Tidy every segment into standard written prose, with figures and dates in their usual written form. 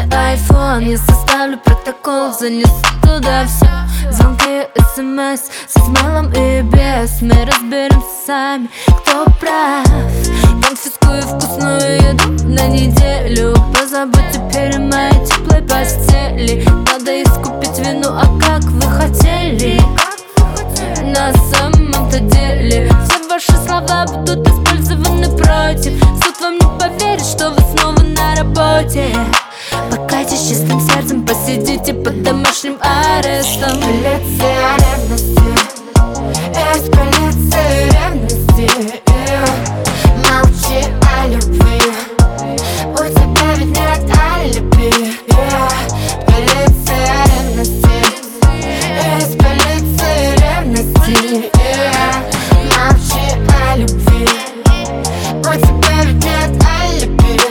iPhone, я составлю протокол, занесу туда все. Звонки, смс, с измейлом и без. Мы разберемся сами, кто прав. Конфискую вкусную еду на неделю. Позабудь теперь о моей теплой постели. Надо искупить вину, а как вы хотели? На самом-то деле все ваши слова будут использованы против. Суд вам не поверит, что вы снова на работе. Покайтесь чистым сердцем, посидите под домашним арестом. Полиция ревности, есть полиция ревности. Молчи о любви, у тебя ведь нет алиби. Полиция ревности, есть полиция ревности. Молчи о любви, у тебя ведь нет алиби.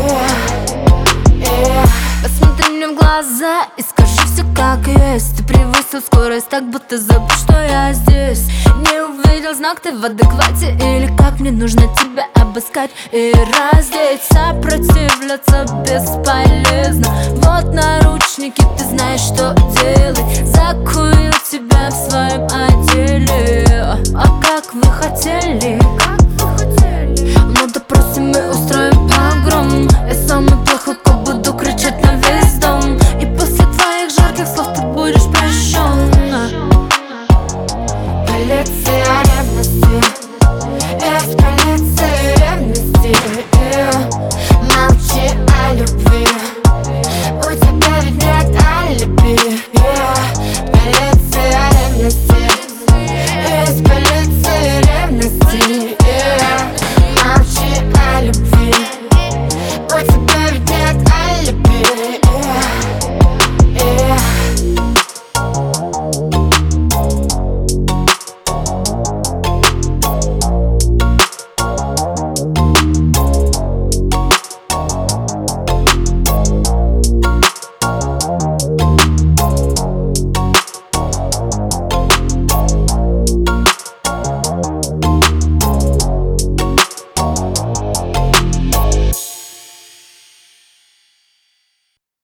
Посмотри мне в глаза и скажи все как есть. Ты превысил скорость, так будто забыл, что я здесь. Не увидел знак, ты в адеквате? Или как мне нужно тебя обыскать и раздеть? Сопротивляться бесполезно. Вот наручники, ты знаешь, что делать. Закую тебя